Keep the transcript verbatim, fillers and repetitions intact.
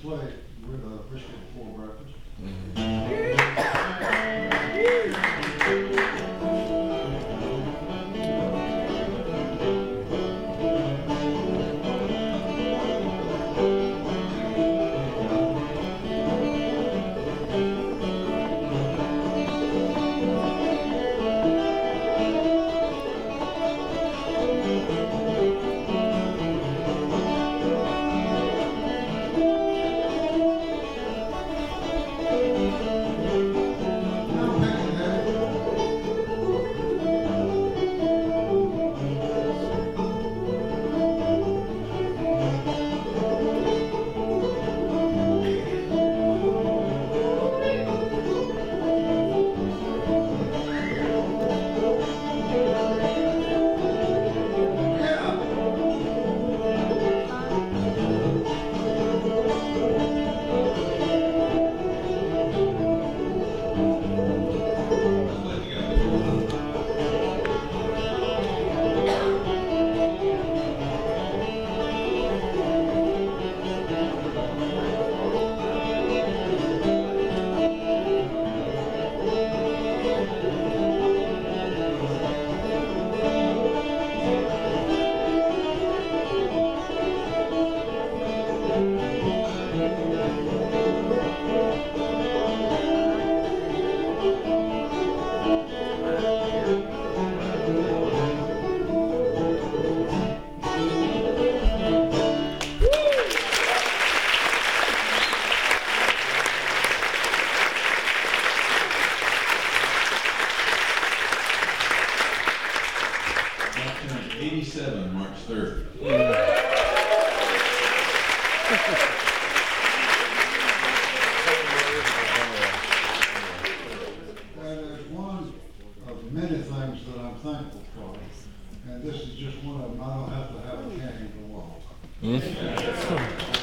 play with uh, brisket before breakfast. Now picking that. eighty-seven, March third. That is one of many things that I'm thankful for, and this is just one of them. I don't have to have a candy to walk.